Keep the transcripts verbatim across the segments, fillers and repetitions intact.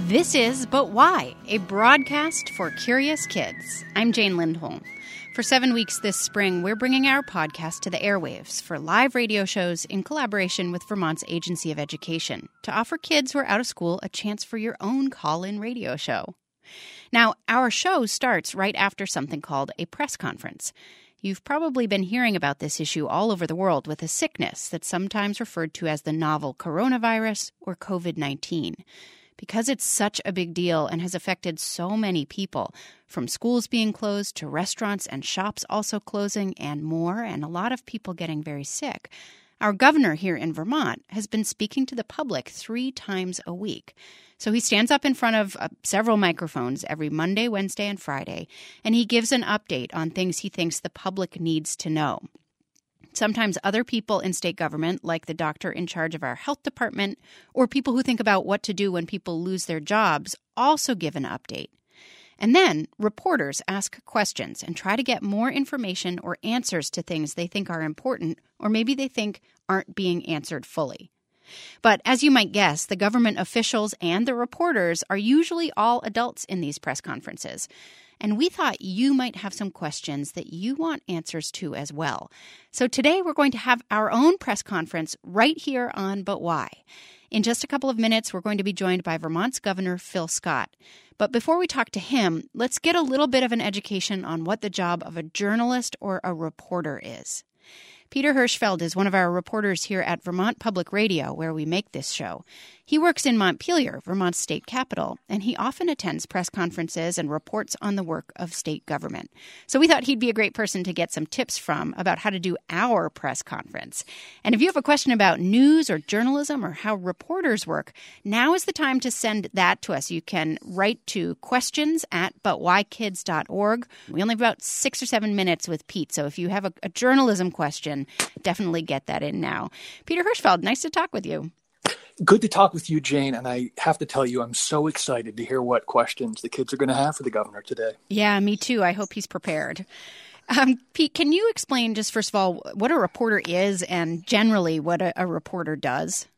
This is But Why, a broadcast for curious kids. I'm Jane Lindholm. For seven weeks this spring, we're bringing our podcast to the airwaves for live radio shows in collaboration with Vermont's Agency of Education to offer kids who are out of school a chance for your own call-in radio show. Now, our show starts right after something called a press conference. You've probably been hearing about this issue all over the world with a sickness that's sometimes referred to as the novel coronavirus or covid nineteen. Because it's such a big deal and has affected so many people, from schools being closed to restaurants and shops also closing and more, and a lot of people getting very sick, our governor here in Vermont has been speaking to the public three times a week. So he stands up in front of uh, several microphones every Monday, Wednesday, and Friday, and he gives an update on things he thinks the public needs to know. Sometimes other people in state government, like the doctor in charge of our health department, or people who think about what to do when people lose their jobs, also give an update. And then reporters ask questions and try to get more information or answers to things they think are important, or maybe they think aren't being answered fully. But as you might guess, the government officials and the reporters are usually all adults in these press conferences. And we thought you might have some questions that you want answers to as well. So today we're going to have our own press conference right here on But Why. In just a couple of minutes, we're going to be joined by Vermont's Governor Phil Scott. But before we talk to him, let's get a little bit of an education on what the job of a journalist or a reporter is. Peter Hirschfeld is one of our reporters here at Vermont Public Radio, where we make this show. He works in Montpelier, Vermont's state capital, and he often attends press conferences and reports on the work of state government. So we thought he'd be a great person to get some tips from about how to do our press conference. And if you have a question about news or journalism or how reporters work, now is the time to send that to us. You can write to questions at but why kids dot org. We only have about six or seven minutes with Pete, so if you have a, a journalism question, definitely get that in now. Peter Hirschfeld, nice to talk with you. Good to talk with you, Jane, and I have to tell you, I'm so excited to hear what questions the kids are going to have for the governor today. Yeah, me too. I hope he's prepared. Um, Pete, can you explain just first of all what a reporter is and generally what a, a reporter does?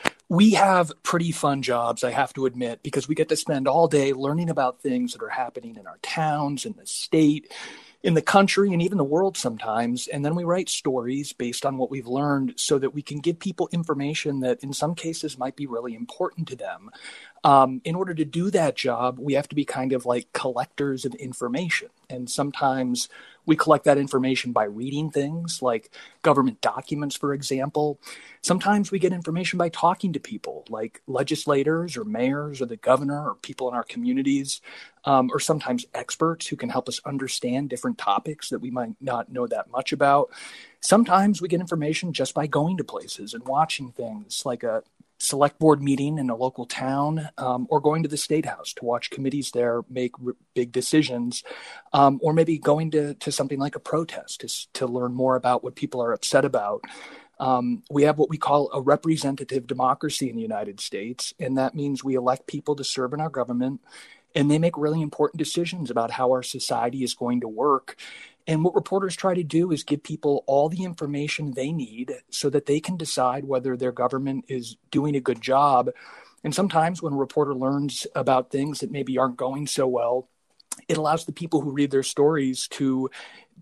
We have pretty fun jobs, I have to admit, because we get to spend all day learning about things that are happening in our towns, in the state, in the country, and even the world sometimes. And then we write stories based on what we've learned so that we can give people information that in some cases might be really important to them. Um, in order to do that job, we have to be kind of like collectors of information. And sometimes we collect that information by reading things like government documents, for example. Sometimes we get information by talking to people like legislators or mayors or the governor or people in our communities, um, or sometimes experts who can help us understand different topics that we might not know that much about. Sometimes we get information just by going to places and watching things like a select board meeting in a local town, um, or going to the State House to watch committees there make r- big decisions, um, or maybe going to, to something like a protest to, to learn more about what people are upset about. Um, we have what we call a representative democracy in the United States, and that means we elect people to serve in our government, and they make really important decisions about how our society is going to work. And what reporters try to do is give people all the information they need so that they can decide whether their government is doing a good job. And sometimes when a reporter learns about things that maybe aren't going so well, it allows the people who read their stories to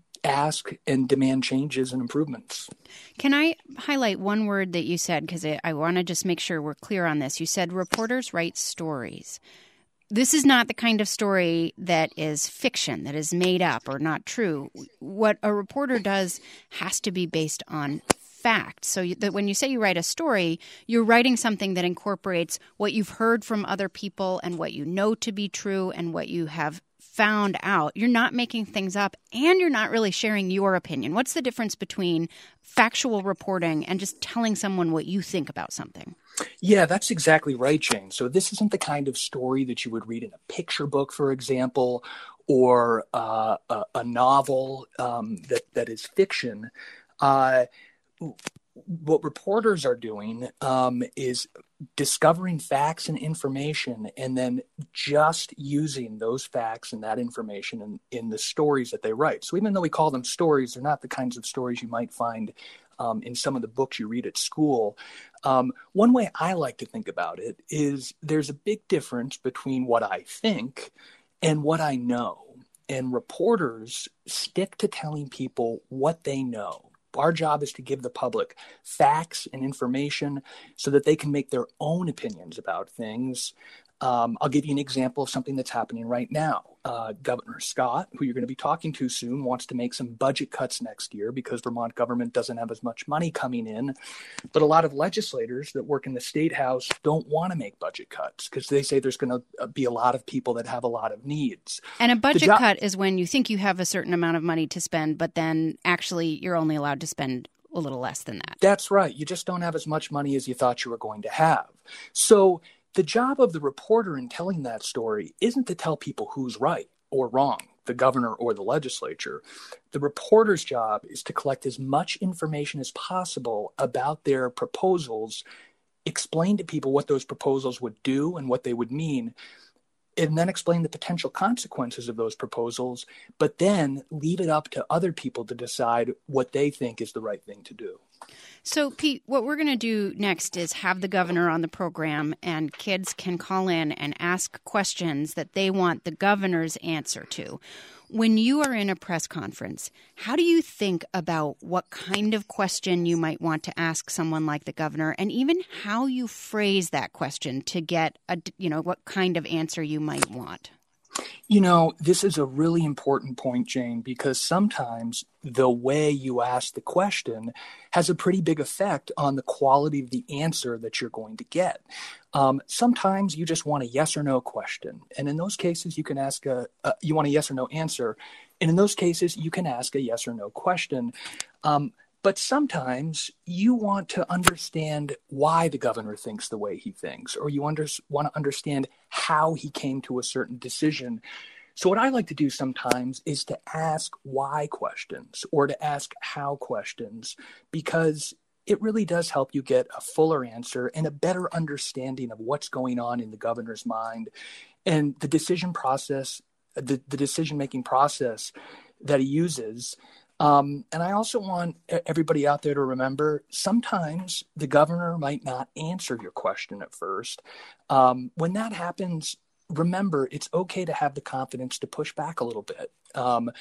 ask and demand changes and improvements. Can I highlight one word that you said, because I, I want to just make sure we're clear on this. You said reporters write stories. This is not the kind of story that is fiction, that is made up or not true. What a reporter does has to be based on fact. So you, that when you say you write a story, you're writing something that incorporates what you've heard from other people and what you know to be true and what you have found out. You're not making things up, and you're not really sharing your opinion. What's the difference between factual reporting and just telling someone what you think about something? Yeah, that's exactly right, Jane. So this isn't the kind of story that you would read in a picture book, for example, or uh, a, a novel um, that, that is fiction. Uh, what reporters are doing um, is discovering facts and information and then just using those facts and that information in, in the stories that they write. So even though we call them stories, they're not the kinds of stories you might find um, in some of the books you read at school. Um, one way I like to think about it is there's a big difference between what I think and what I know. And reporters stick to telling people what they know. Our job is to give the public facts and information so that they can make their own opinions about things. Um, I'll give you an example of something that's happening right now. Uh, Governor Scott, who you're going to be talking to soon, wants to make some budget cuts next year because Vermont government doesn't have as much money coming in. But a lot of legislators that work in the State House don't want to make budget cuts because they say there's going to be a lot of people that have a lot of needs. And a budget jo- cut is when you think you have a certain amount of money to spend, but then actually you're only allowed to spend a little less than that. That's right. You just don't have as much money as you thought you were going to have. So the job of the reporter in telling that story isn't to tell people who's right or wrong, the governor or the legislature. The reporter's job is to collect as much information as possible about their proposals, explain to people what those proposals would do and what they would mean, and then explain the potential consequences of those proposals, but then leave it up to other people to decide what they think is the right thing to do. So, Pete, what we're going to do next is have the governor on the program, and kids can call in and ask questions that they want the governor's answer to. When you are in a press conference, how do you think about what kind of question you might want to ask someone like the governor, and even how you phrase that question to get a, you know, what kind of answer you might want? You know, this is a really important point, Jane, because sometimes the way you ask the question has a pretty big effect on the quality of the answer that you're going to get. Um, sometimes you just want a yes or no question. And in those cases, you can ask a, a you want a yes or no answer. And in those cases, you can ask a yes or no question. Um, But sometimes you want to understand why the governor thinks the way he thinks, or you under, want to understand how he came to a certain decision. So what I like to do sometimes is to ask why questions or to ask how questions, because it really does help you get a fuller answer and a better understanding of what's going on in the governor's mind and the decision process, the, the decision-making process that he uses. Um, and I also want everybody out there to remember, sometimes the governor might not answer your question at first. Um, when that happens, remember, it's okay to have the confidence to push back a little bit. Um,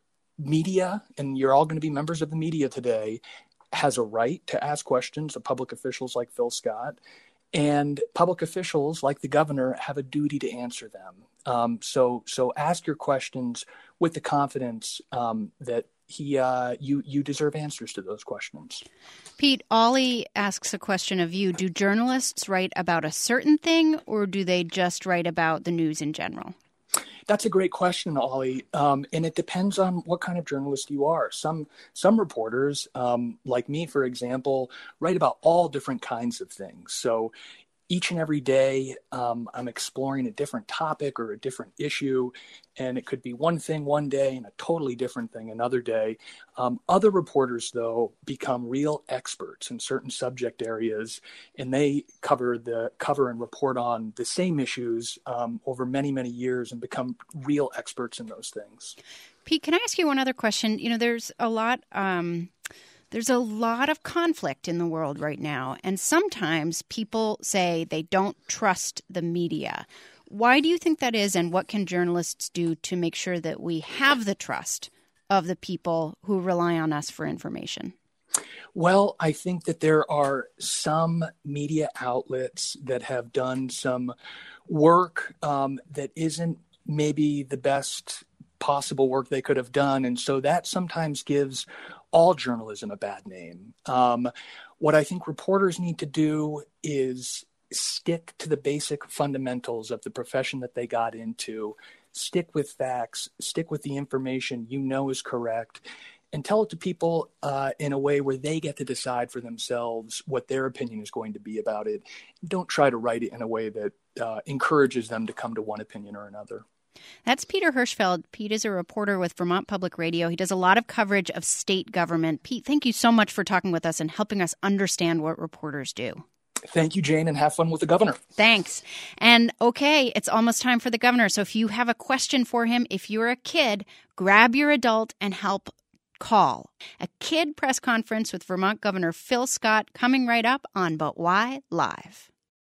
media, and you're all going to be members of the media today, has a right to ask questions of public officials like Phil Scott. And public officials like the governor have a duty to answer them. Um, so, so ask your questions with the confidence um, that He, uh, you, you deserve answers to those questions. Pete, Ollie asks a question of you. Do journalists write about a certain thing, or do they just write about the news in general? That's a great question, Ollie. Um, and it depends on what kind of journalist you are. Some some reporters, um, like me, for example, write about all different kinds of things. So each and every day, um, I'm exploring a different topic or a different issue, and it could be one thing one day and a totally different thing another day. Um, other reporters, though, become real experts in certain subject areas, and they cover the cover and report on the same issues um, over many, many years and become real experts in those things. Pete, can I ask you one other question? You know, there's a lot... Um... There's a lot of conflict in the world right now, and sometimes people say they don't trust the media. Why do you think that is, and what can journalists do to make sure that we have the trust of the people who rely on us for information? Well, I think that there are some media outlets that have done some work um, that isn't maybe the best possible work they could have done, and so that sometimes gives all journalism a bad name. Um, what I think reporters need to do is stick to the basic fundamentals of the profession that they got into, stick with facts, stick with the information you know is correct, and tell it to people uh, in a way where they get to decide for themselves what their opinion is going to be about it. Don't try to write it in a way that uh, encourages them to come to one opinion or another. That's Peter Hirschfeld. Pete is a reporter with Vermont Public Radio. He does a lot of coverage of state government. Pete, thank you so much for talking with us and helping us understand what reporters do. Thank you, Jane, and have fun with the governor. Thanks. And okay, it's almost time for the governor. So if you have a question for him, if you're a kid, grab your adult and help Call, a kid press conference with Vermont Governor Phil Scott coming right up on But Why Live.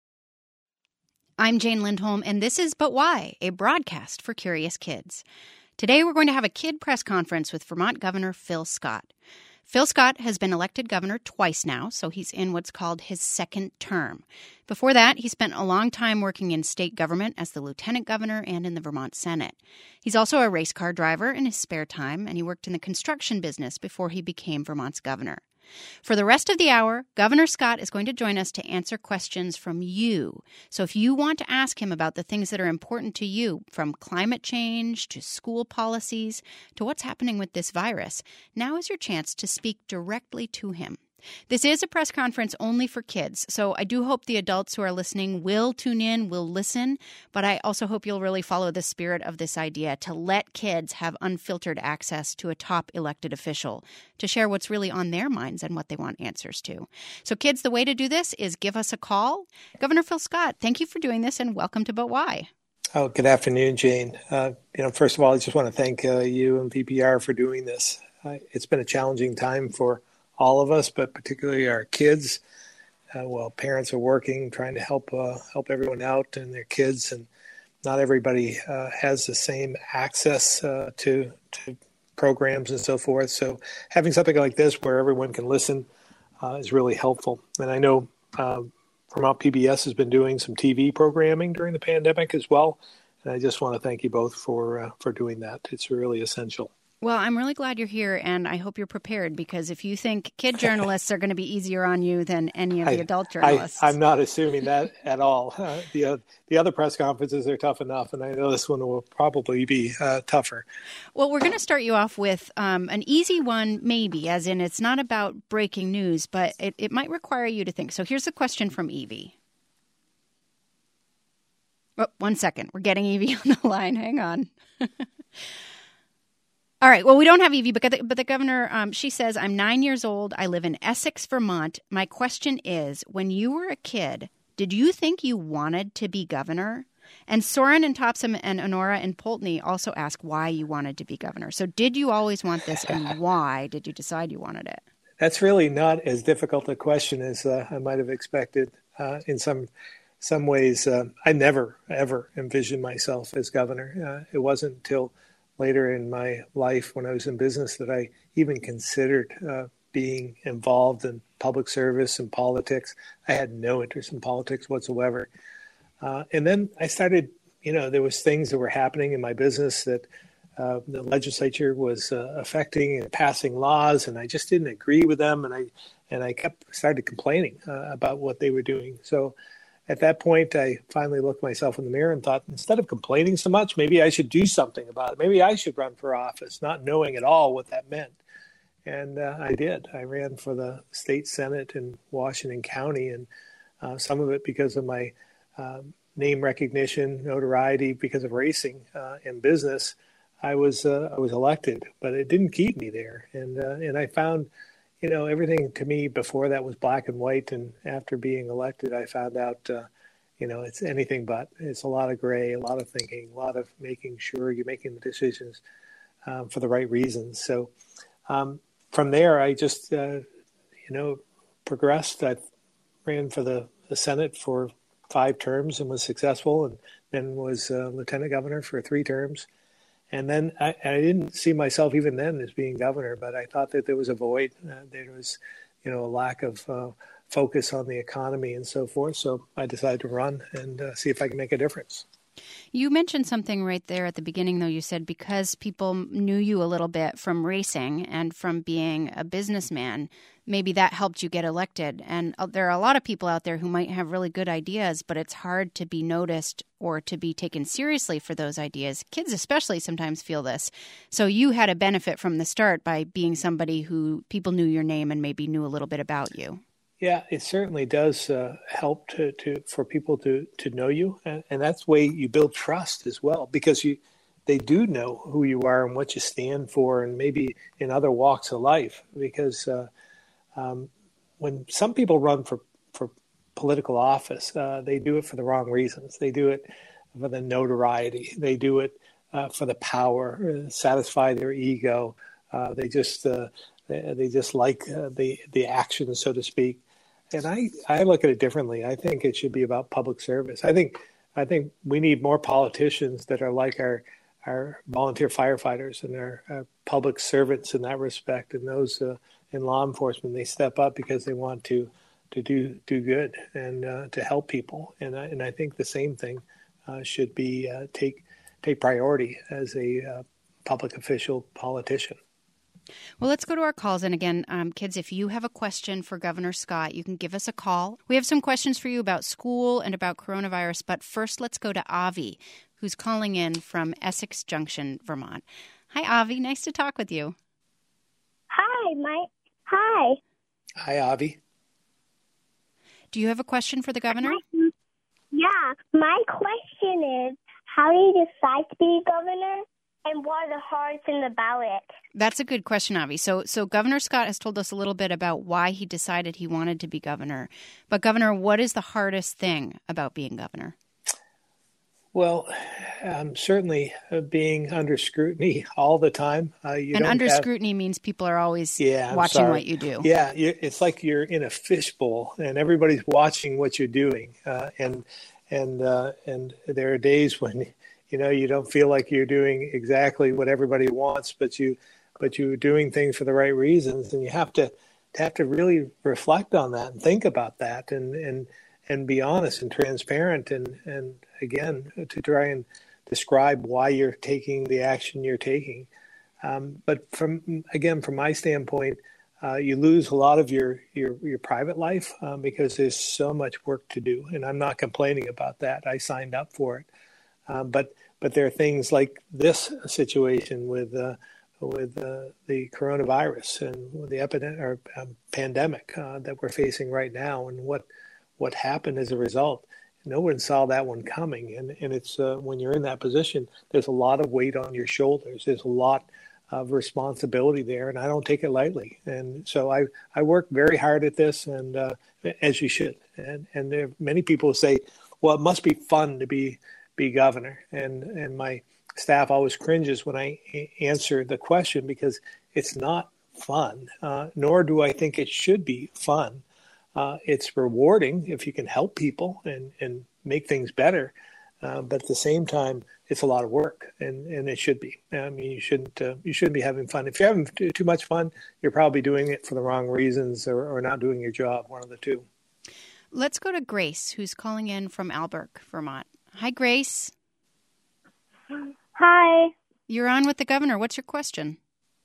I'm Jane Lindholm, and this is But Why, a broadcast for curious kids. Today we're going to have a kid press conference with Vermont Governor Phil Scott. Phil Scott has been elected governor twice now, so he's in what's called his second term. Before that, he spent a long time working in state government as the lieutenant governor and in the Vermont Senate. He's also a race car driver in his spare time, and he worked in the construction business before he became Vermont's governor. For the rest of the hour, Governor Scott is going to join us to answer questions from you. So if you want to ask him about the things that are important to you, from climate change to school policies to what's happening with this virus, now is your chance to speak directly to him. This is a press conference only for kids, so I do hope the adults who are listening will tune in, will listen, but I also hope you'll really follow the spirit of this idea to let kids have unfiltered access to a top elected official to share what's really on their minds and what they want answers to. So kids, the way to do this is give us a call. Governor Phil Scott, thank you for doing this and welcome to But Why. Oh, good afternoon, Jane. Uh, you know, first of all, I just want to thank uh, you and V P R for doing this. Uh, it's been a challenging time for all of us, but particularly our kids. Uh, well, parents are working, trying to help uh, help everyone out and their kids, and not everybody uh, has the same access uh, to to programs and so forth. So having something like this where everyone can listen uh, is really helpful. And I know uh, Vermont P B S has been doing some T V programming during the pandemic as well, and I just want to thank you both for uh, for doing that. It's really essential. Well, I'm really glad you're here, and I hope you're prepared, because if you think kid journalists are going to be easier on you than any of the I, adult journalists. I, I'm not assuming that at all. Uh, the, uh, the other press conferences are tough enough, and I know this one will probably be uh, tougher. Well, we're going to start you off with um, an easy one, maybe, as in it's not about breaking news, but it, it might require you to think. So here's a question from Evie. Oh, one second. We're getting Evie on the line. Hang on. All right. Well, we don't have Evie, but the, but the governor, um, she says, I'm nine years old. I live in Essex, Vermont. My question is, when you were a kid, did you think you wanted to be governor? And Soren and Topsom and Honora and Poultney also ask why you wanted to be governor. So did you always want this, and why did you decide you wanted it? That's really not as difficult a question as uh, I might have expected. Uh, in some some ways, uh, I never, ever envisioned myself as governor. Uh, it wasn't until later in my life, when I was in business, that I even considered uh, being involved in public service and politics. I had no interest in politics whatsoever. Uh, and then I started, you know, there was things that were happening in my business that uh, the legislature was uh, affecting and passing laws, and I just didn't agree with them. And I and I kept started complaining uh, about what they were doing. So at that point, I finally looked myself in the mirror and thought, instead of complaining so much, maybe I should do something about it. Maybe I should run for office, not knowing at all what that meant. And uh, I did. I ran for the state senate in Washington County, and uh, some of it because of my uh, name recognition, notoriety, because of racing uh, and business. I was uh, I was elected, but it didn't keep me there. And uh, and I found, you know, everything to me before that was black and white. And after being elected, I found out, uh, you know, it's anything but. It's a lot of gray, a lot of thinking, a lot of making sure you're making the decisions um, for the right reasons. So um, from there, I just, uh, you know, progressed. I ran for the, the Senate for five terms and was successful, and then was uh, lieutenant governor for three terms. And then I, I didn't see myself even then as being governor, but I thought that there was a void. Uh, there was, you know, a lack of uh, focus on the economy and so forth. So I decided to run and uh, see if I can make a difference. You mentioned something right there at the beginning, though. You said because people knew you a little bit from racing and from being a businessman, maybe that helped you get elected. And there are a lot of people out there who might have really good ideas, but it's hard to be noticed or to be taken seriously for those ideas. Kids especially sometimes feel this. So you had a benefit from the start by being somebody who people knew your name and maybe knew a little bit about you. Yeah, it certainly does uh, help to, to for people to, to know you. And, and that's the way you build trust as well, because you they do know who you are and what you stand for, and maybe in other walks of life. Because uh, um, when some people run for, for political office, uh, they do it for the wrong reasons. They do it for the notoriety. They do it uh, for the power, uh, satisfy their ego, Uh, they just uh, they, they just like uh, the the action, so to speak. And I, I look at it differently. I think it should be about public service. I think I think we need more politicians that are like our our volunteer firefighters and our, our public servants in that respect. And those uh, in law enforcement, they step up because they want to to do do good and uh, to help people. And I, and I think the same thing uh, should be uh, take take priority as a uh, public official politician. Well, let's go to our calls. And again, um, kids, if you have a question for Governor Scott, you can give us a call. We have some questions for you about school and about coronavirus. But first, let's go to Avi, who's calling in from Essex Junction, Vermont. Hi, Avi. Nice to talk with you. Hi, my hi. Hi, Avi. Do you have a question for the governor? Yeah. My question is, how do you decide to be governor? And what are the hardest in the ballot? That's a good question, Avi. So, so Governor Scott has told us a little bit about why he decided he wanted to be governor. But, Governor, what is the hardest thing about being governor? Well, um, certainly uh, being under scrutiny all the time. Uh, you and don't under have... scrutiny means people are always yeah, watching what you do. Yeah, you, it's like you're in a fishbowl and everybody's watching what you're doing. Uh, and and uh, and there are days when you know you don't feel like you're doing exactly what everybody wants, but you but you're doing things for the right reasons, and you have to have to really reflect on that and think about that, and and. and be honest and transparent and, and again, to try and describe why you're taking the action you're taking. Um, but from, again, from my standpoint, uh, you lose a lot of your, your, your private life um, because there's so much work to do. And I'm not complaining about that. I signed up for it. Um, but, but there are things like this situation with, uh, with uh, the coronavirus and with the epidemic or um, pandemic uh, that we're facing right now, and what, what happened as a result. No one saw that one coming. And, and it's uh, when you're in that position, there's a lot of weight on your shoulders. There's a lot of responsibility there, and I don't take it lightly. And so I, I work very hard at this, and uh, as you should. And, and there are many people who say, well, it must be fun to be, be governor. And, and my staff always cringes when I a- answer the question, because it's not fun, uh, nor do I think it should be fun. Uh, it's rewarding if you can help people and, and make things better. Uh, but at the same time, it's a lot of work, and, and it should be. I mean, you shouldn't uh, you shouldn't be having fun. If you're having too, too much fun, you're probably doing it for the wrong reasons, or, or not doing your job, one of the two. Let's go to Grace, who's calling in from Alberg, Vermont. Hi, Grace. Hi. You're on with the governor. What's your question?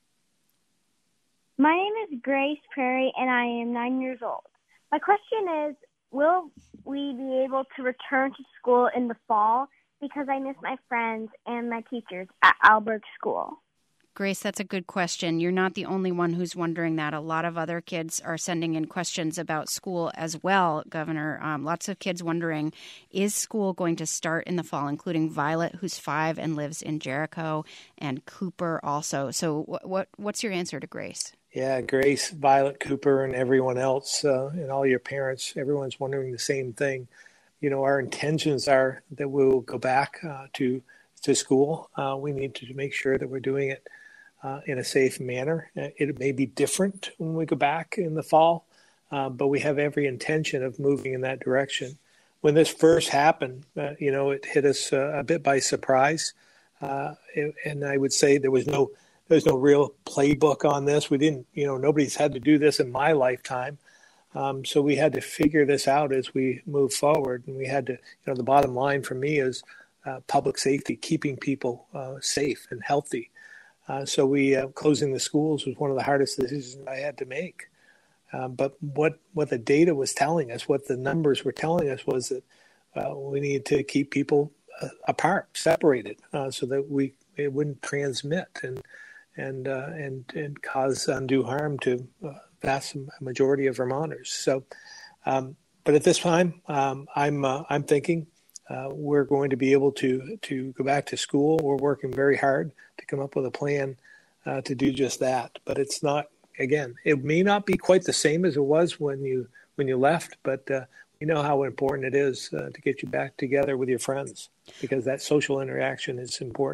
My name is Grace Prairie, and I am nine years old. My question is, will we be able to return to school in the fall? Because I miss my friends and my teachers at Alberg School. Grace, that's a good question. You're not the only one who's wondering that. A lot of other kids are sending in questions about school as well, Governor. Um, lots of kids wondering, is school going to start in the fall, including Violet, who's five and lives in Jericho, and Cooper also. So what, what what's your answer to Grace? Yeah, Grace, Violet, Cooper, and everyone else, uh, and all your parents, everyone's wondering the same thing. You know, our intentions are that we'll go back uh, to to school. Uh, we need to make sure that we're doing it uh, in a safe manner. It may be different when we go back in the fall, uh, but we have every intention of moving in that direction. When this first happened, uh, you know, it hit us uh, a bit by surprise, uh, and I would say there was no There's no real playbook on this. We didn't, you know, nobody's had to do this in my lifetime. Um, so we had to figure this out as we move forward. And we had to, you know, the bottom line for me is uh, public safety, keeping people uh, safe and healthy. Uh, so we, uh, closing the schools was one of the hardest decisions I had to make. Um, but what, what the data was telling us, what the numbers were telling us was that uh, we need to keep people uh, apart, separated, uh, so that we it wouldn't transmit and and uh, and and cause undue harm to a vast majority of Vermonters. So, um, but at this time, um, I'm uh, I'm thinking uh, we're going to be able to to go back to school. We're working very hard to come up with a plan uh, to do just that. But it's not, again, it may not be quite the same as it was when you when you left, but uh, we know how important it is uh, to get you back together with your friends, because that social interaction is important.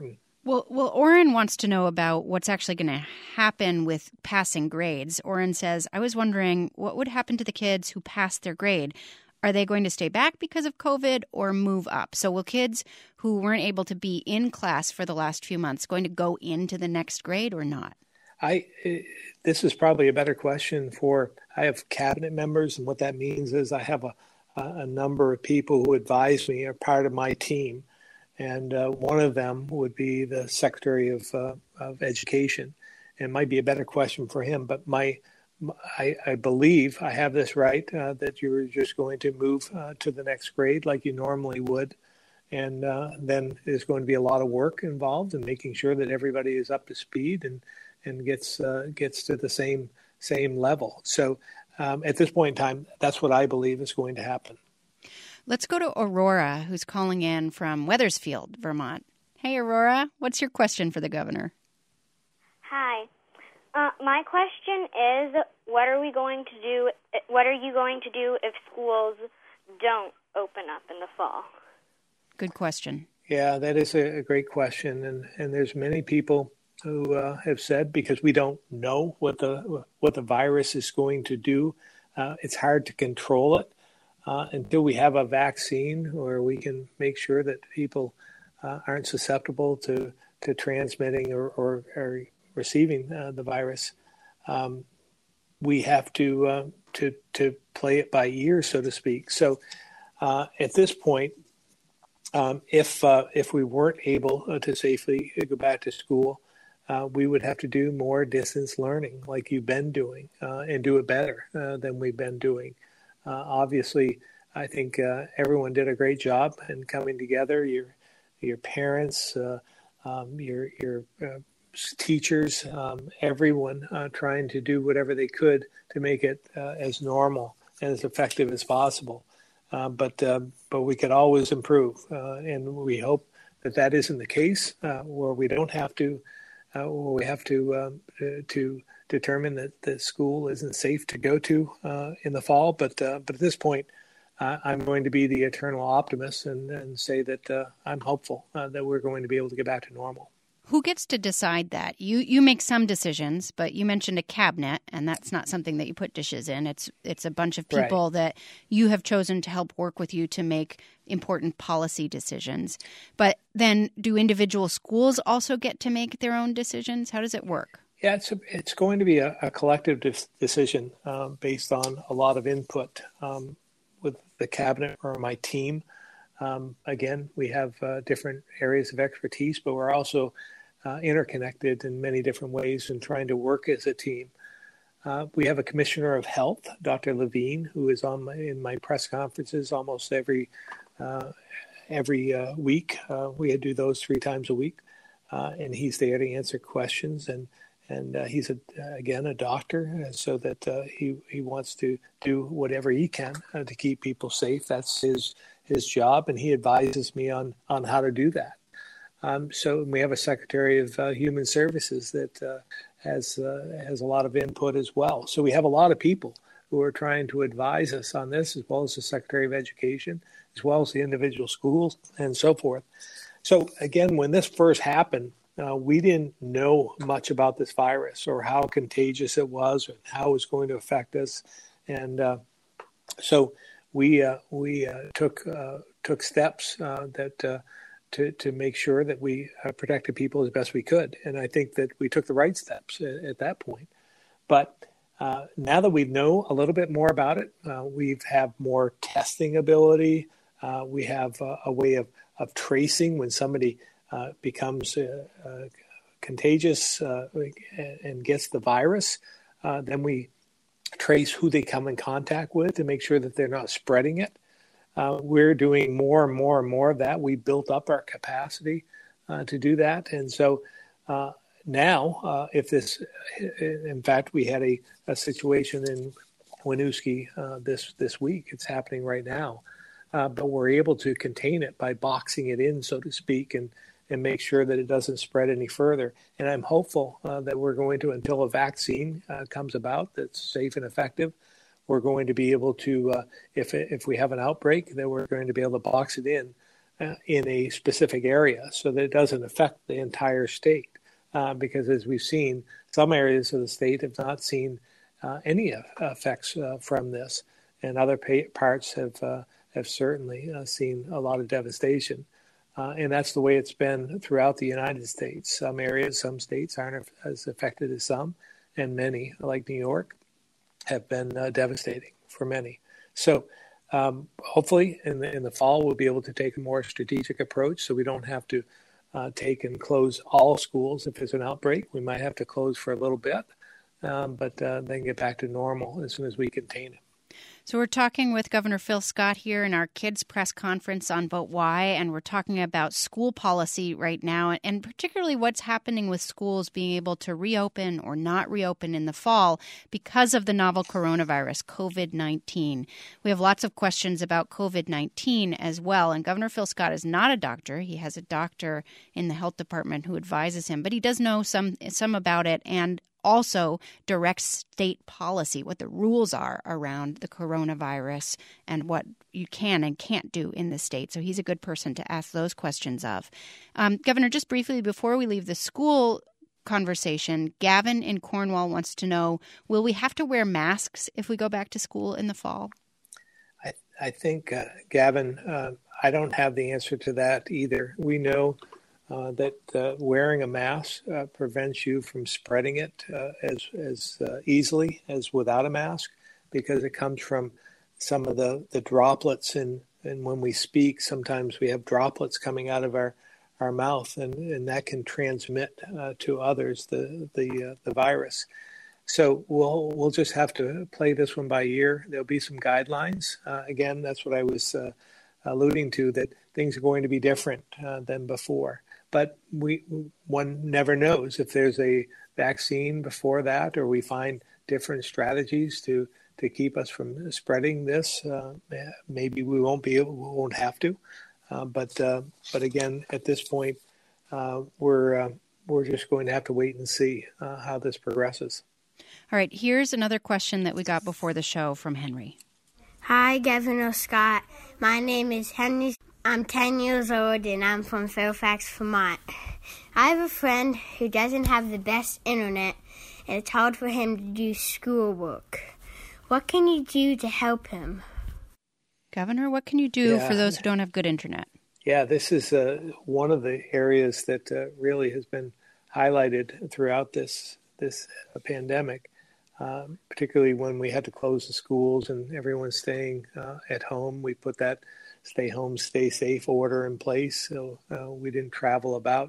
Well, well, Oren wants to know about what's actually going to happen with passing grades. Oren says, I was wondering what would happen to the kids who passed their grade. Are they going to stay back because of COVID or move up? So will kids who weren't able to be in class for the last few months going to go into the next grade or not? I this is probably a better question for, I have cabinet members, and what that means is I have a, a number of people who advise me, are part of my team. And uh, one of them would be the Secretary of uh, of Education. And it might be a better question for him, but my I, I believe I have this right, uh, that you're just going to move uh, to the next grade like you normally would. And uh, then there's going to be a lot of work involved in making sure that everybody is up to speed and and gets uh, gets to the same same level. So um, at this point in time, that's what I believe is going to happen. Let's go to Aurora, who's calling in from Wethersfield, Vermont. Hey, Aurora, what's your question for the governor? Hi. Uh, my question is, what are we going to do? What are you going to do if schools don't open up in the fall? Good question. Yeah, that is a, a great question, and and there's many people who uh, have said, because we don't know what the what the virus is going to do, uh, it's hard to control it. Uh, until we have a vaccine where we can make sure that people uh, aren't susceptible to, to transmitting or, or, or receiving uh, the virus, um, we have to, uh, to to play it by ear, so to speak. So uh, at this point, um, if uh, if we weren't able uh, to safely go back to school, uh, we would have to do more distance learning like you've been doing uh, and do it better uh, than we've been doing. Uh, obviously, I think uh, everyone did a great job in coming together. Your your parents, uh, um, your your uh, teachers, um, everyone uh, trying to do whatever they could to make it uh, as normal and as effective as possible. Uh, but uh, but we could always improve, uh, and we hope that that isn't the case, uh, where we don't have to, uh, where we have to um, to. determine that the school isn't safe to go to uh, in the fall. But uh, but at this point, uh, I'm going to be the eternal optimist and, and say that uh, I'm hopeful uh, that we're going to be able to get back to normal. Who gets to decide that? You you make some decisions, but you mentioned a cabinet, and that's not something that you put dishes in. It's it's a bunch of people right. that you have chosen to help work with you to make important policy decisions. But then do individual schools also get to make their own decisions? How does it work? Yeah, it's a, it's going to be a, a collective de- decision uh, based on a lot of input um, with the cabinet or my team. Um, again, we have uh, different areas of expertise, but we're also uh, interconnected in many different ways and trying to work as a team. Uh, we have a commissioner of health, Doctor Levine, who is on my, in my press conferences almost every uh, every uh, week. Uh, we do those three times a week, uh, and he's there to answer questions. And And uh, he's, a, again, a doctor, so that uh, he, he wants to do whatever he can uh, to keep people safe. That's his his job, and he advises me on, on how to do that. Um, so we have a Secretary of uh, Human Services that uh, has uh, has a lot of input as well. So we have a lot of people who are trying to advise us on this, as well as the Secretary of Education, as well as the individual schools, and so forth. So again, when this first happened, Uh, we didn't know much about this virus or how contagious it was or how it was going to affect us. And uh, so we uh, we uh, took uh, took steps uh, that uh, to to make sure that we uh, protected people as best we could. And I think that we took the right steps at, at that point. But uh, now that we know a little bit more about it, uh, we have more testing ability. Uh, we have uh, a way of, of tracing when somebody Uh, becomes uh, uh, contagious uh, and gets the virus, uh, then we trace who they come in contact with to make sure that they're not spreading it. Uh, we're doing more and more and more of that. We built up our capacity uh, to do that. And so uh, now, uh, if this, in fact, we had a, a situation in Winooski uh, this, this week. It's happening right now. Uh, but we're able to contain it by boxing it in, so to speak, and and make sure that it doesn't spread any further. And I'm hopeful uh, that we're going to, until a vaccine uh, comes about that's safe and effective, we're going to be able to, uh, if if we have an outbreak, that we're going to be able to box it in uh, in a specific area so that it doesn't affect the entire state. Uh, because as we've seen, some areas of the state have not seen uh, any effects uh, from this, and other pa- parts have uh, have certainly uh, seen a lot of devastation. Uh, and that's the way it's been throughout the United States. Some areas, some states aren't as affected as some, and many, like New York, have been uh, devastating for many. So um, hopefully in the, in the fall, we'll be able to take a more strategic approach so we don't have to uh, take and close all schools if there's an outbreak. We might have to close for a little bit, um, but uh, then get back to normal as soon as we contain it. So we're talking with Governor Phil Scott here in our kids press conference on Vote Why, and we're talking about school policy right now, and particularly what's happening with schools being able to reopen or not reopen in the fall because of the novel coronavirus, COVID nineteen. We have lots of questions about COVID nineteen as well, and Governor Phil Scott is not a doctor. He has a doctor in the health department who advises him, but he does know some some about it, and also directs state policy, what the rules are around the coronavirus and what you can and can't do in the state. So he's a good person to ask those questions of. Um, Governor, just briefly before we leave the school conversation, Gavin in Cornwall wants to know, will we have to wear masks if we go back to school in the fall? I, I think, uh, Gavin, uh, I don't have the answer to that either. We know Uh, that uh, wearing a mask uh, prevents you from spreading it uh, as as uh, easily as without a mask, because it comes from some of the, the droplets. And, and when we speak, sometimes we have droplets coming out of our, our mouth, and, and that can transmit uh, to others the the uh, the virus. So we'll we'll just have to play this one by ear. There'll be some guidelines. Uh, again, that's what I was uh, alluding to, that things are going to be different uh, than before. But we one never knows if there's a vaccine before that, or we find different strategies to, to keep us from spreading this. Uh, maybe we won't be able, we won't have to. Uh, but uh, but again, at this point, uh, we're uh, we're just going to have to wait and see uh, how this progresses. All right. Here's another question that we got before the show from Henry. Hi, Governor Scott. My name is Henry. I'm ten years old, and I'm from Fairfax, Vermont. I have a friend who doesn't have the best internet, and it's hard for him to do schoolwork. What can you do to help him? Governor, what can you do yeah. for those who don't have good internet? Yeah, this is uh, one of the areas that uh, really has been highlighted throughout this, this uh, pandemic, uh, particularly when we had to close the schools and everyone's staying uh, at home. We put that stay home, stay safe order in place, so uh, we didn't travel about.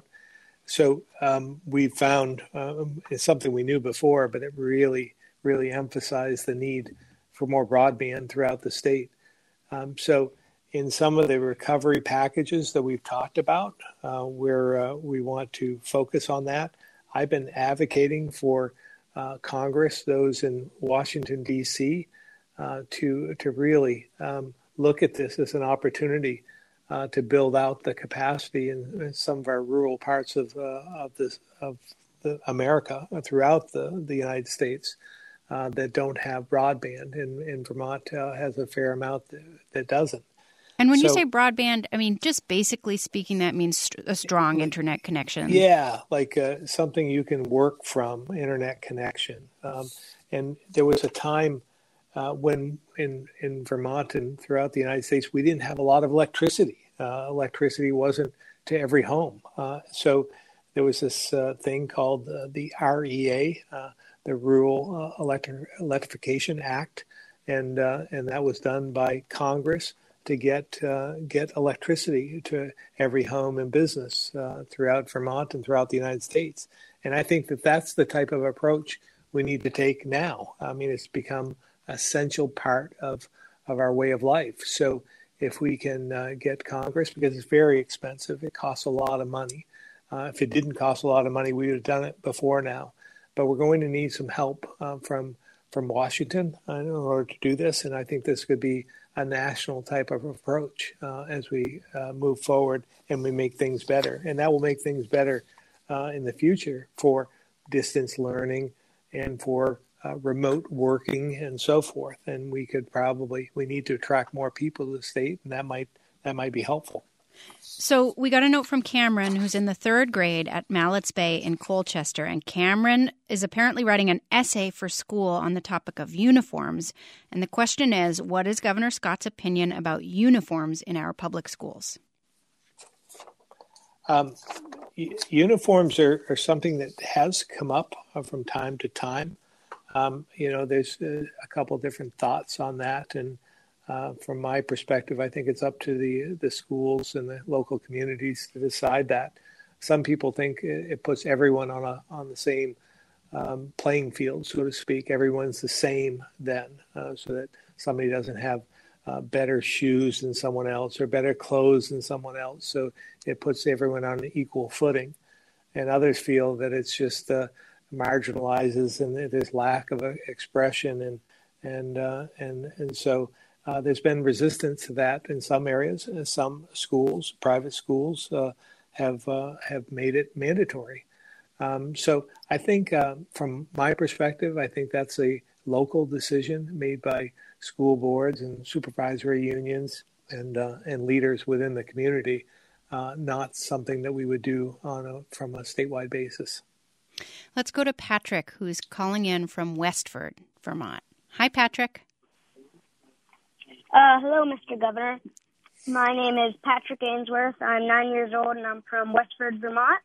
So um, we found um, it's something we knew before, but it really, really emphasized the need for more broadband throughout the state. Um, so in some of the recovery packages that we've talked about, uh, where uh, we want to focus on that, I've been advocating for uh, Congress, those in Washington, D C, uh, to, to really um, look at this as an opportunity uh, to build out the capacity in, in some of our rural parts of uh, of this of the America uh, throughout the, the United States uh, that don't have broadband, and, and Vermont uh, has a fair amount that, that doesn't. And when so, you say broadband, I mean, just basically speaking, that means st- a strong internet connection. Yeah, like uh, something you can work from, internet connection. Um, and there was a time Uh, when in, in Vermont and throughout the United States, we didn't have a lot of electricity. Uh, electricity wasn't to every home. Uh, so there was this uh, thing called uh, the R E A, uh, the Rural uh, Electri- Electrification Act, and uh, and that was done by Congress to get uh, get electricity to every home and business uh, throughout Vermont and throughout the United States. And I think that that's the type of approach we need to take now. I mean, it's become essential part of, of our way of life. So if we can uh, get Congress, because it's very expensive, it costs a lot of money. Uh, if it didn't cost a lot of money, we would have done it before now. But we're going to need some help uh, from from Washington uh, in order to do this. And I think this could be a national type of approach uh, as we uh, move forward and we make things better. And that will make things better uh, in the future for distance learning and for Uh, remote working and so forth. And we could probably, we need to attract more people to the state, and that might that might be helpful. So we got a note from Cameron, who's in the third grade at Mallett's Bay in Colchester. And Cameron is apparently writing an essay for school on the topic of uniforms. And the question is, what is Governor Scott's opinion about uniforms in our public schools? Um, uniforms are, are something that has come up from time to time. Um, you know, there's a, a couple different thoughts on that. And Uh, from my perspective, I think it's up to the the schools and the local communities to decide that. Some people think it puts everyone on a on the same um, playing field, so to speak. Everyone's the same then, uh, so that somebody doesn't have uh, better shoes than someone else or better clothes than someone else. So it puts everyone on an equal footing. And others feel that it's just uh, marginalizes and there's lack of expression and and uh, and and so. Uh, there's been resistance to that in some areas. Some schools, private schools, uh, have uh, have made it mandatory. Um, so I think, uh, from my perspective, I think that's a local decision made by school boards and supervisory unions and uh, and leaders within the community, uh, not something that we would do on a, from a statewide basis. Let's go to Patrick, who's calling in from Westford, Vermont. Hi, Patrick. Uh, hello, Mister Governor. My name is Patrick Ainsworth. I'm nine years old, and I'm from Westford, Vermont.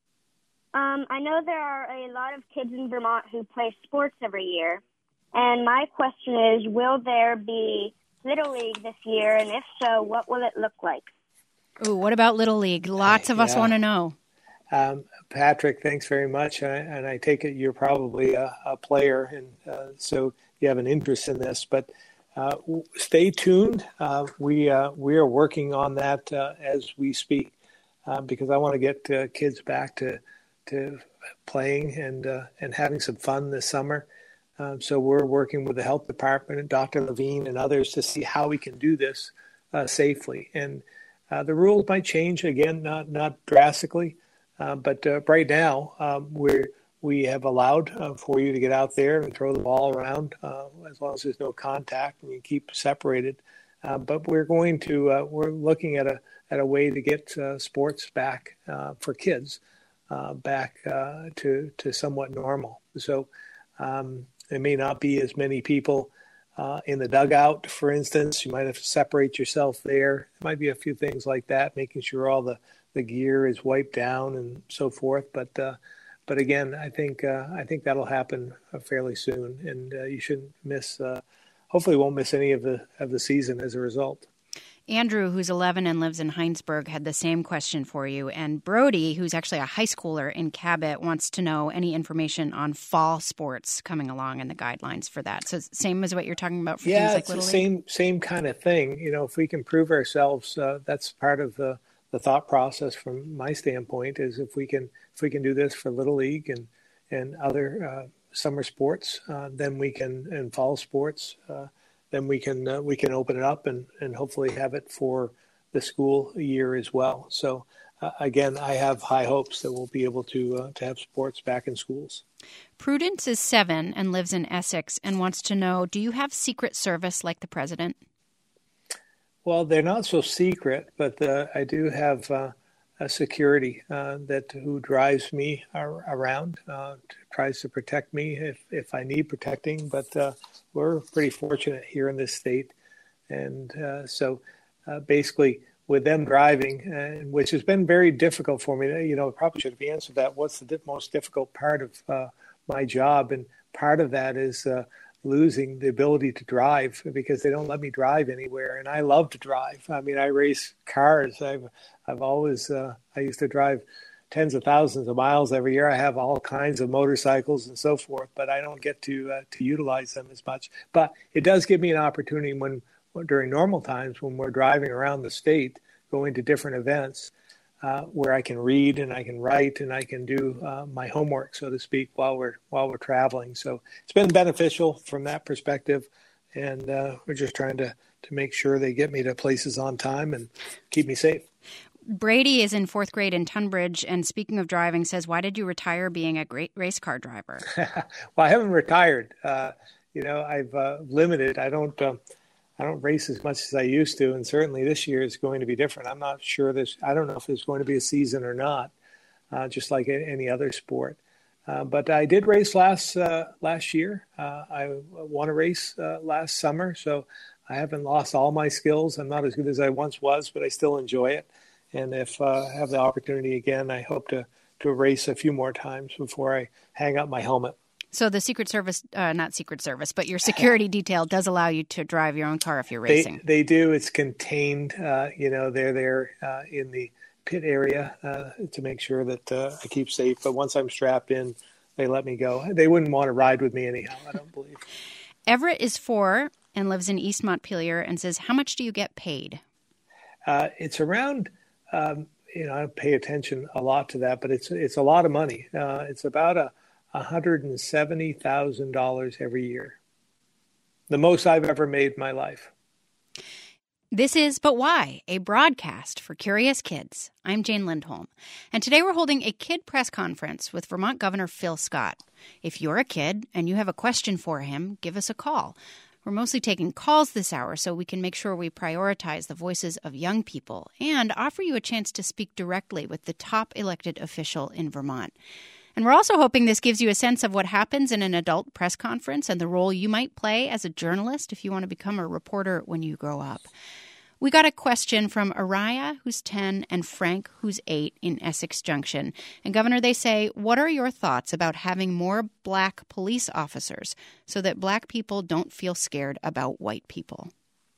Um, I know there are a lot of kids in Vermont who play sports every year, and my question is, will there be Little League this year, and if so, what will it look like? Ooh, what about Little League? Lots of yeah. us want to know. Um, Patrick, thanks very much, and I, and I take it you're probably a, a player, and uh, so you have an interest in this, but Uh, stay tuned. Uh, we uh, we are working on that uh, as we speak, uh, because I want to get uh, kids back to to playing and uh, and having some fun this summer. Um, so we're working with the health department and Doctor Levine and others to see how we can do this uh, safely. And uh, the rules might change again, not not drastically, uh, but uh, right now um, we're. We have allowed uh, for you to get out there and throw the ball around uh, as long as there's no contact and you keep separated. Uh, but we're going to uh, we're looking at a at a way to get uh, sports back uh, for kids uh, back uh, to to somewhat normal. So um, there may not be as many people uh, in the dugout, for instance. You might have to separate yourself there. There might be a few things like that, making sure all the, the gear is wiped down and so forth. But uh, But again, I think uh, I think that'll happen uh, fairly soon, and uh, you shouldn't miss. Uh, hopefully, won't miss any of the of the season as a result. Andrew, who's eleven and lives in Heinsberg, had the same question for you. And Brody, who's actually a high schooler in Cabot, wants to know any information on fall sports coming along and the guidelines for that. So same as what you're talking about for yeah, things like it's Little the League? same same kind of thing. You know, if we can prove ourselves, uh, that's part of the, the thought process from my standpoint. Is if we can if we can do this for Little League and and other uh, summer sports, uh, then we can and fall sports. Uh, then we can uh, we can open it up and, and hopefully have it for the school year as well. So uh, again, I have high hopes that we'll be able to uh, to have sports back in schools. Prudence is seven and lives in Essex and wants to know, do you have Secret Service like the president? Well, they're not so secret, but uh, I do have uh, a security uh, that who drives me ar- around, uh, tries to protect me if, if I need protecting. But uh, we're pretty fortunate here in this state. And uh, so uh, basically with them driving, uh, which has been very difficult for me, you know, I probably should have answered that. What's the di- most difficult part of uh, my job? And part of that is uh, losing the ability to drive because they don't let me drive anywhere. And I love to drive. I mean, I race cars. I've, I've always, uh, I used to drive tens of thousands of miles every year. I have all kinds of motorcycles and so forth, but I don't get to, uh, to utilize them as much. But it does give me an opportunity when, during normal times when we're driving around the state, going to different events, uh, where I can read and I can write and I can do uh, my homework, so to speak, while we're while we're traveling. So it's been beneficial from that perspective, and uh, we're just trying to to make sure they get me to places on time and keep me safe. Brady is in fourth grade in Tunbridge, and speaking of driving, says, "Why did you retire being a great race car driver?" Well, I haven't retired. Uh, you know, I've uh, limited. I don't. Uh, I don't race as much as I used to, and certainly this year is going to be different. I'm not sure this. I don't know if there's going to be a season or not, uh, just like any other sport. Uh, but I did race last uh, last year. Uh, I won a race uh, last summer, so I haven't lost all my skills. I'm not as good as I once was, but I still enjoy it. And if uh, I have the opportunity again, I hope to to race a few more times before I hang up my helmet. So the Secret Service, uh, not Secret Service, but your security detail does allow you to drive your own car if you're racing. They, they do. It's contained. Uh, you know, they're there uh, in the pit area uh, to make sure that uh, I keep safe. But once I'm strapped in, they let me go. They wouldn't want to ride with me anyhow, I don't believe. Everett is four and lives in East Montpelier and says, how much do you get paid? Uh, it's around, um, you know, I don't pay attention a lot to that, but it's it's a lot of money. Uh, it's about a one hundred seventy thousand dollars every year. The most I've ever made in my life. This is But Why, a broadcast for curious kids. I'm Jane Lindholm, and today we're holding a kid press conference with Vermont Governor Phil Scott. If you're a kid and you have a question for him, give us a call. We're mostly taking calls this hour so we can make sure we prioritize the voices of young people and offer you a chance to speak directly with the top elected official in Vermont. And we're also hoping this gives you a sense of what happens in an adult press conference and the role you might play as a journalist if you want to become a reporter when you grow up. We got a question from Araya, who's ten, and Frank, who's eight, in Essex Junction. And Governor, they say, what are your thoughts about having more black police officers so that black people don't feel scared about white people?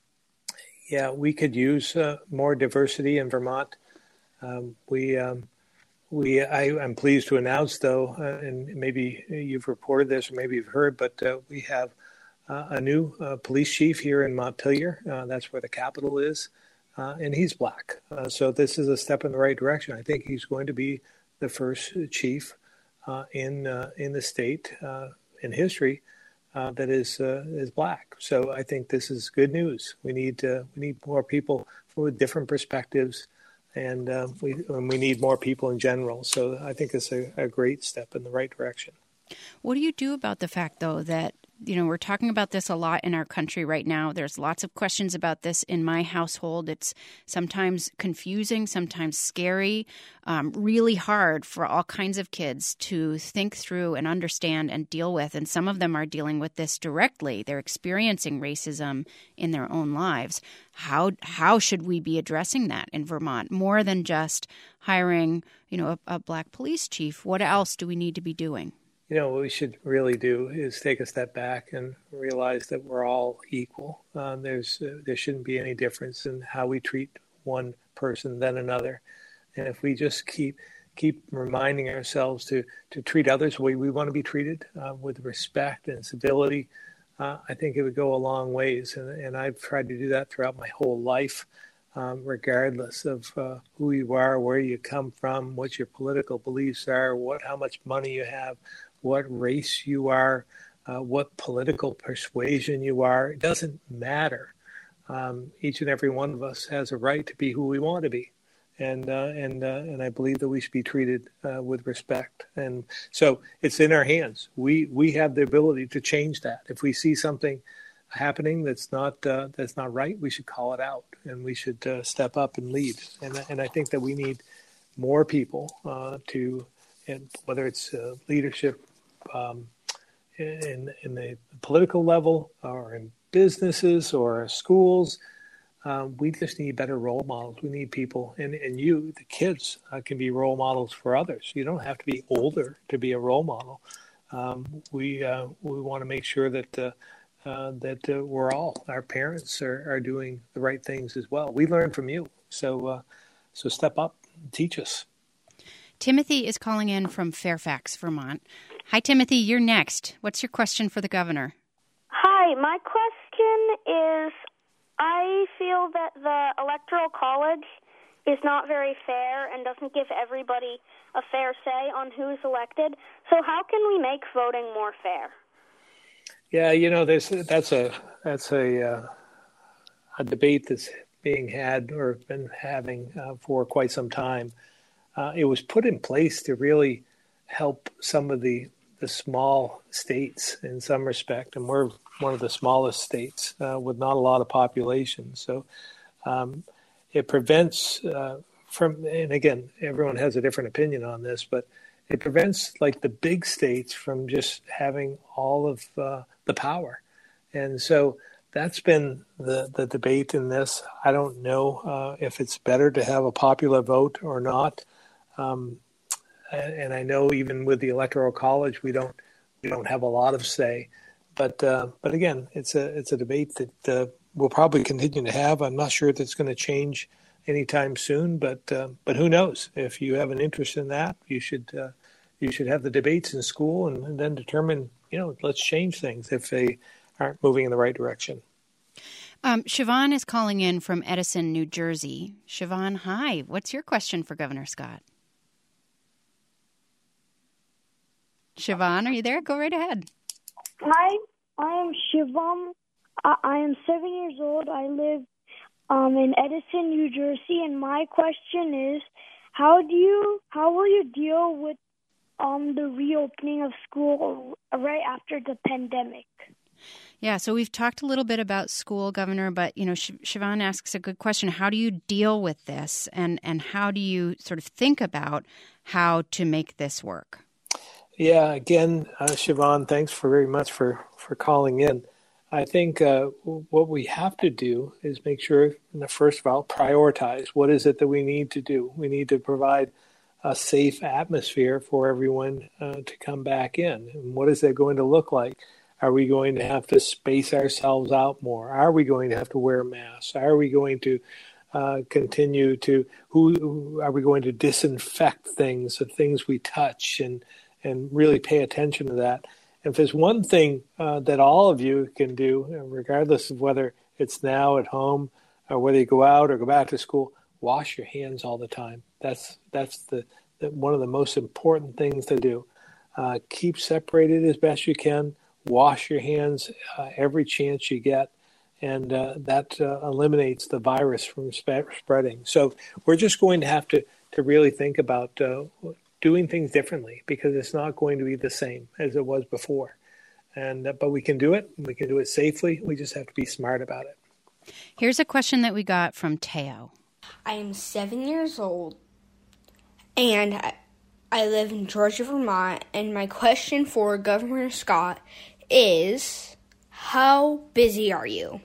Yeah, we could use uh, more diversity in Vermont. Um, we... Um, We, I, I'm pleased to announce, though, uh, and maybe you've reported this or maybe you've heard, but uh, we have uh, a new uh, police chief here in Montpelier. Uh, that's where the capital is, uh, and he's black. Uh, so this is a step in the right direction. I think he's going to be the first chief uh, in uh, in the state uh, in history uh, that is uh, is black. So I think this is good news. We need uh, we need more people with different perspectives. And uh, we and we need more people in general. So I think it's a, a great step in the right direction. What do you do about the fact, though, that, you know, we're talking about this a lot in our country right now. There's lots of questions about this in my household. It's sometimes confusing, sometimes scary, um, really hard for all kinds of kids to think through and understand and deal with. And some of them are dealing with this directly. They're experiencing racism in their own lives. How how should we be addressing that in Vermont? More than just hiring, you know, a, a black police chief. What else do we need to be doing? You know, what we should really do is take a step back and realize that we're all equal. Uh, there's uh, there shouldn't be any difference in how we treat one person than another. And if we just keep keep reminding ourselves to, to treat others the way we want to be treated, uh, with respect and civility, uh, I think it would go a long ways. And, and I've tried to do that throughout my whole life, um, regardless of uh, who you are, where you come from, what your political beliefs are, what how much money you have, what race you are, uh, what political persuasion you are. It doesn't matter. Um, each and every one of us has a right to be who we want to be. And uh, and uh, and I believe that we should be treated uh, with respect. And so it's in our hands. We we have the ability to change that. If we see something happening that's not uh, that's not right, we should call it out, and we should uh, step up and lead. And and I think that we need more people uh, to, and whether it's uh, leadership um, in in the political level or in businesses or schools. Um, we just need better role models. We need people, and, and you, the kids, uh, can be role models for others. You don't have to be older to be a role model. Um, we uh, we want to make sure that uh, uh, that uh, we're all, our parents are, are doing the right things as well. We learn from you, so uh, so step up, and teach us. Timothy is calling in from Fairfax, Vermont. Hi, Timothy. You're next. What's your question for the governor? Hi, my question is, I feel that the Electoral College is not very fair and doesn't give everybody a fair say on who's elected. So how can we make voting more fair? Yeah, you know, there's that's a that's a uh, a debate that's being had or been having uh, for quite some time. Uh, it was put in place to really help some of the the small states in some respect, and we're one of the smallest states uh, with not a lot of population. So um, it prevents uh, from, and again, everyone has a different opinion on this, but it prevents like the big states from just having all of uh, the power. And so that's been the, the debate in this. I don't know uh, if it's better to have a popular vote or not. Um, and, and I know even with the Electoral College, we don't we don't have a lot of say. But uh, but again, it's a it's a debate that uh, we'll probably continue to have. I'm not sure if it's going to change anytime soon, but uh, but who knows? If you have an interest in that, you should uh, you should have the debates in school and, and then determine, you know, let's change things if they aren't moving in the right direction. Um, Siobhan is calling in from Edison, New Jersey. Siobhan, hi. What's your question for Governor Scott? Siobhan, are you there? Go right ahead. Hi, I am Shivam. I, I am seven years old. I live um, in Edison, New Jersey, and my question is, how do you, how will you deal with um, the reopening of school right after the pandemic? Yeah, so we've talked a little bit about school, Governor, but, you know, Sh- Siobhan asks a good question. How do you deal with this, and, and how do you sort of think about how to make this work? Yeah, again, uh, Siobhan, thanks for very much for, for calling in. I think uh, what we have to do is make sure, in the first of all, prioritize. What is it that we need to do? We need to provide a safe atmosphere for everyone uh, to come back in. And what is that going to look like? Are we going to have to space ourselves out more? Are we going to have to wear masks? Are we going to uh, continue to, who, who are we going to disinfect things, the things we touch, and and really pay attention to that? And if there's one thing uh, that all of you can do, regardless of whether it's now at home or whether you go out or go back to school, wash your hands all the time. That's that's the, the one of the most important things to do. Uh, keep separated as best you can. Wash your hands uh, every chance you get, and uh, that uh, eliminates the virus from sp- spreading. So we're just going to have to, to really think about uh, doing things differently, because it's not going to be the same as it was before. And uh, but we can do it. We can do it safely. We just have to be smart about it. Here's a question that we got from Teo. I am seven years old, and I, I live in Georgia, Vermont, and my question for Governor Scott is, how busy are you?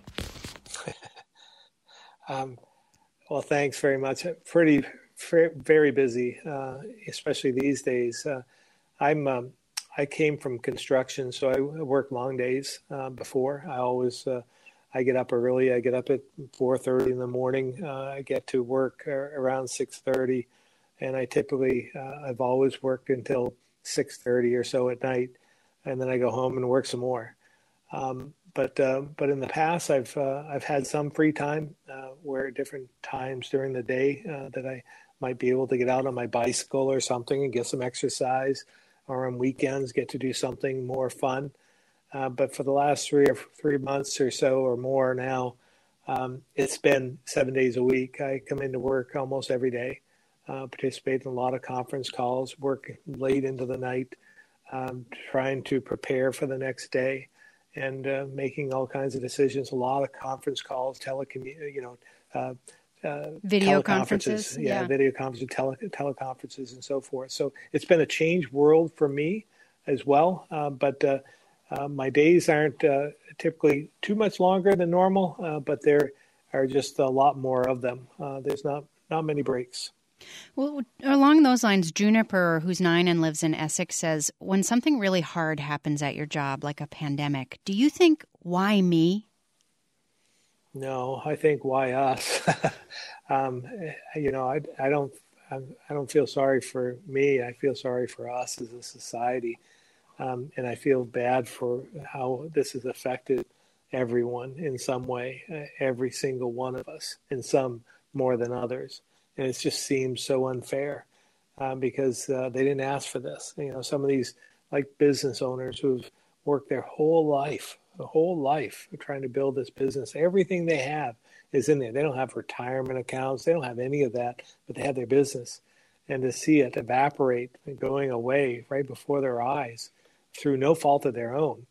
um, well, thanks very much. Pretty, very busy, uh, especially these days. Uh, I'm, um, I came from construction, so I worked long days uh, before. I always, uh, I get up early. I get up at four thirty in the morning. Uh, I get to work uh, around six thirty, and I typically, uh, I've always worked until six thirty or so at night. And then I go home and work some more. Um, but uh, but in the past, I've uh, I've had some free time uh, where at different times during the day uh, that I might be able to get out on my bicycle or something and get some exercise, or on weekends get to do something more fun. Uh, but for the last three or three months or so or more now, um, it's been seven days a week. I come into work almost every day, uh, participate in a lot of conference calls, work late into the night. Um, trying to prepare for the next day, and uh, making all kinds of decisions. A lot of conference calls, telecommu- you know, uh, uh, video conferences, yeah, yeah, video conferences, tele- teleconferences, and so forth. So it's been a changed world for me as well. Uh, but uh, uh, my days aren't uh, typically too much longer than normal, uh, but there are just a lot more of them. Uh, there's not not many breaks. Well, along those lines, Juniper, who's nine and lives in Essex, says, when something really hard happens at your job, like a pandemic, do you think, why me? No, I think, why us? um, you know, I, I don't I don't feel sorry for me. I feel sorry for us as a society. Um, and I feel bad for how this has affected everyone in some way, uh, every single one of us, in some more than others. And it just seems so unfair um, because uh, they didn't ask for this. You know, some of these like business owners who've worked their whole life, a whole life trying to build this business. Everything they have is in there. They don't have retirement accounts. They don't have any of that, but they have their business. And to see it evaporate and going away right before their eyes through no fault of their own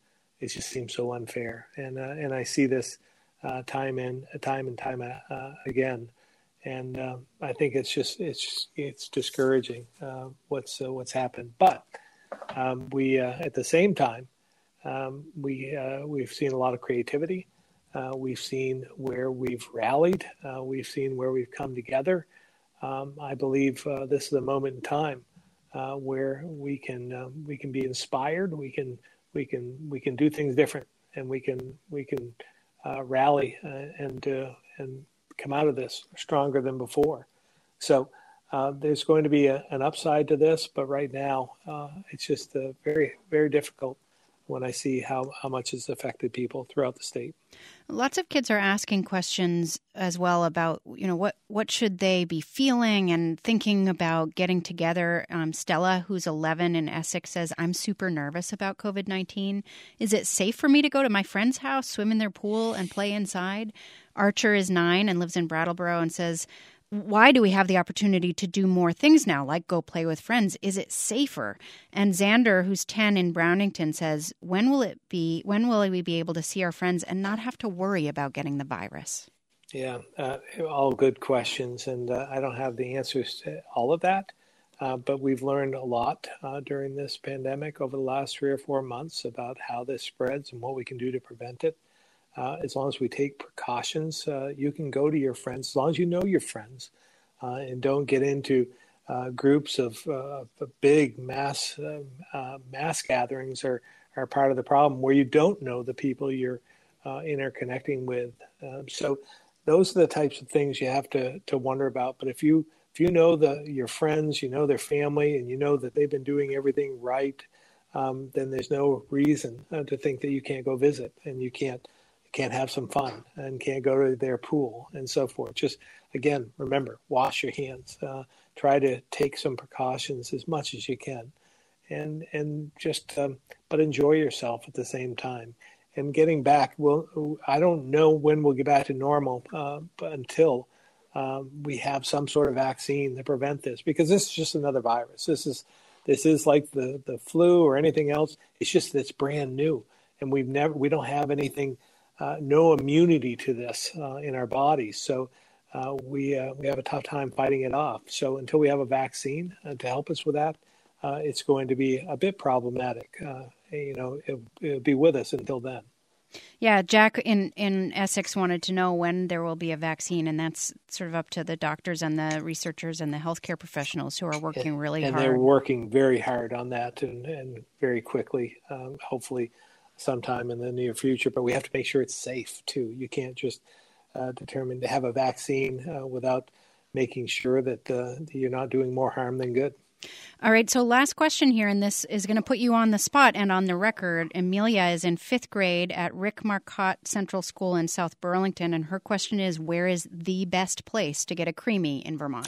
it just seems so unfair. And uh, and I see this uh, time and time and time uh, again. And uh, I think it's just it's it's discouraging uh, what's uh, what's happened. But um, we uh, at the same time um, we uh, we've seen a lot of creativity. Uh, we've seen where we've rallied. Uh, we've seen where we've come together. Um, I believe uh, this is a moment in time uh, where we can uh, we can be inspired. We can we can we can do things different, and we can we can uh, rally uh, and uh, and. come out of this stronger than before. So uh, there's going to be a, an upside to this, but right now uh, it's just uh, very, very difficult when I see how, how much it's affected people throughout the state. Lots of kids are asking questions as well about, you know, what, what should they be feeling and thinking about getting together. Um, Stella, who's eleven in Essex, says, I'm super nervous about COVID nineteen. Is it safe for me to go to my friend's house, swim in their pool, and play inside? Archer is nine and lives in Brattleboro and says, why do we have the opportunity to do more things now, like go play with friends? Is it safer? And Xander, who's ten in Brownington, says, when will it be, when will we be able to see our friends and not have to worry about getting the virus? Yeah, uh, all good questions. And uh, I don't have the answers to all of that. Uh, but we've learned a lot uh, during this pandemic over the last three or four months about how this spreads and what we can do to prevent it. Uh, as long as we take precautions, uh, you can go to your friends, as long as you know your friends, uh, and don't get into uh, groups of uh, big mass uh, uh, mass gatherings are, are part of the problem where you don't know the people you're uh, interconnecting with. Um, so those are the types of things you have to, to wonder about. But if you if you know the your friends, you know their family, and you know that they've been doing everything right, um, then there's no reason uh, to think that you can't go visit and you can't can't have some fun and can't go to their pool and so forth. Just, again, remember, wash your hands. Uh, try to take some precautions as much as you can. And and just, um, but enjoy yourself at the same time. And getting back, well, I don't know when we'll get back to normal uh, but until um, we have some sort of vaccine to prevent this, because this is just another virus. This is this is like the, the flu or anything else. It's just that it's brand new. And we've never, we don't have anything Uh, no immunity to this uh, in our bodies. So uh, we uh, we have a tough time fighting it off. So until we have a vaccine uh, to help us with that, uh, it's going to be a bit problematic. Uh, you know, it, it'll be with us until then. Yeah, Jack in, in Essex wanted to know when there will be a vaccine, and that's sort of up to the doctors and the researchers and the healthcare professionals who are working really and hard. And they're working very hard on that and, and very quickly, um, hopefully sometime in the near future, but we have to make sure it's safe too. You can't just uh, determine to have a vaccine uh, without making sure that, uh, that you're not doing more harm than good. All right. So last question here, and this is going to put you on the spot and on the record. Amelia is in fifth grade at Rick Marcotte Central School in South Burlington, and her question is, where is the best place to get a creamy in Vermont?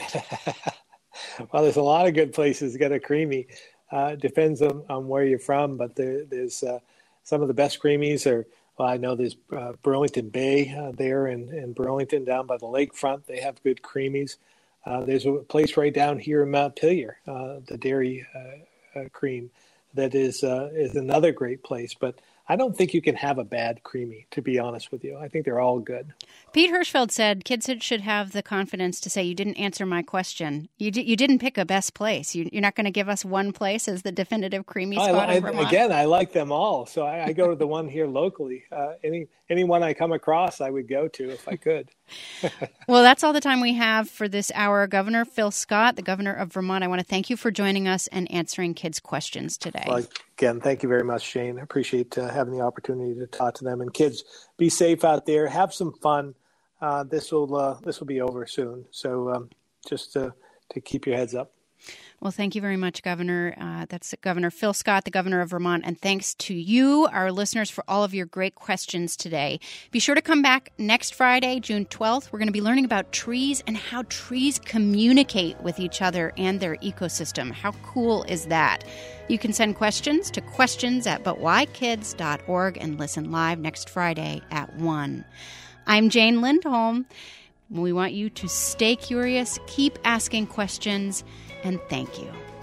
Well, there's a lot of good places to get a creamy. Uh, depends on, on where you're from, but there, there's uh, some of the best creamies are, well, I know there's uh, Burlington Bay uh, there in, in Burlington down by the lakefront. They have good creamies. Uh, there's a place right down here in Montpelier, uh, the Dairy uh, uh, Cream, that is uh, is another great place. But I don't think you can have a bad creamy, to be honest with you. I think they're all good. Pete Hirschfeld said kids should have the confidence to say, you didn't answer my question. You, d- you didn't pick a best place. You, you're not going to give us one place as the definitive creamy spot I, in Vermont. Again, I like them all. So I, I go to the one here locally. Uh, any anyone I come across, I would go to if I could. Well, that's all the time we have for this hour. Governor Phil Scott, the governor of Vermont, I want to thank you for joining us and answering kids' questions today. Well, again, thank you very much, Shane. I appreciate uh, having the opportunity to talk to them. And kids, be safe out there. Have some fun. Uh, this will uh, this will be over soon. So um, just to, to keep your heads up. Well, thank you very much, Governor. Uh, that's Governor Phil Scott, the governor of Vermont. And thanks to you, our listeners, for all of your great questions today. Be sure to come back next Friday, June twelfth. We're going to be learning about trees and how trees communicate with each other and their ecosystem. How cool is that? You can send questions to questions at but why kids dot org and listen live next Friday at one. I'm Jane Lindholm. We want you to stay curious, keep asking questions, and thank you.